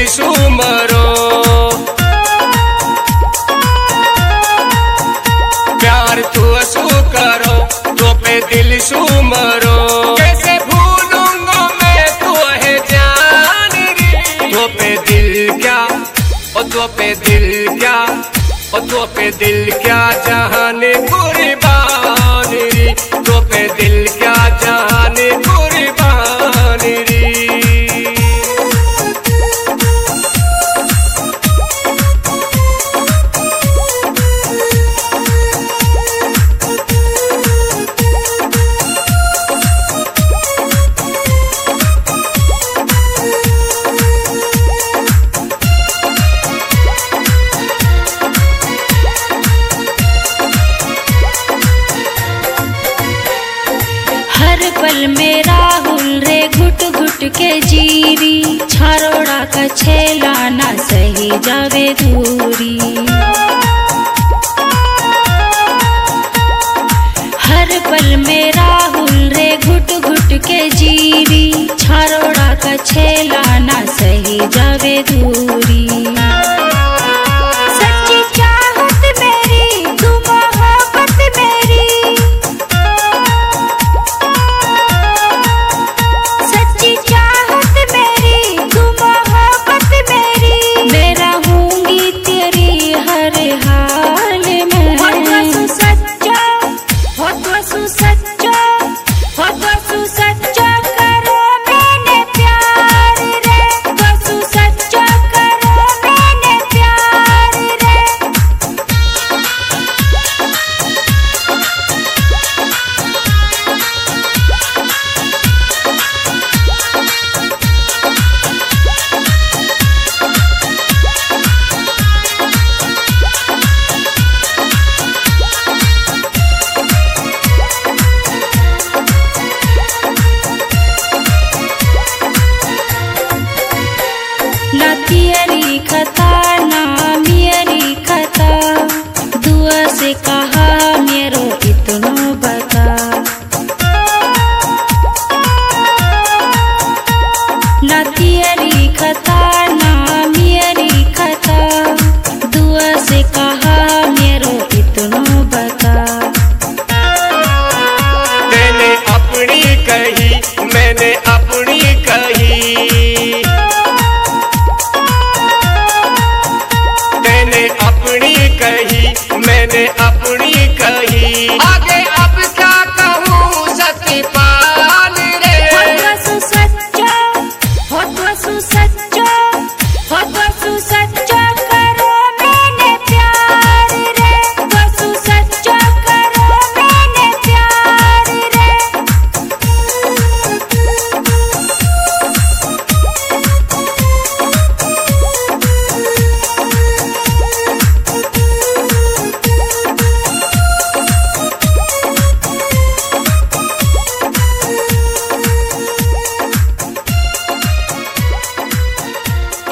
सुमरो, प्यार तू असू करो तो पे दिल सुमरो। कैसे भूलूंगा मैं तू है जान रे, तो पे दिल क्या और तो पे दिल क्या और तो पे दिल क्या जहाने कुर्बान रे, तो पे दिल क्या जहाने कुर्बान रे। हर पल में राहुल रे घुट घुट के जीरी, छारोड़ा का छेला ना सही जावे दूरी। हर पल में राहुल रे घुट घुट के जीरी, छारोड़ा का छेला ना सही जावे दूरी। सच्ची चाहत मेरी तू मोहब्बत मेरी, सच्ची चाहत मेरी तू मोहब्बत मेरी। मैं रहूंगी तेरी हर हाल में। हो तो सच्चा, हो तो सच्चा, हो तो सच्चा करो मैंने प्यार रे, तो सच्चा करो मैंने प्यार रे। ना तियरी खता ना मियरी खता, दुआ से कहा मेरो इतनो बता। ना तियरी खता ना मियरी खता, दुआ से कहा मेरो इतनो बता। मैंने अपनी कही, मैंने अपनी कही, मैंने अपनी कही, मैंने अपनी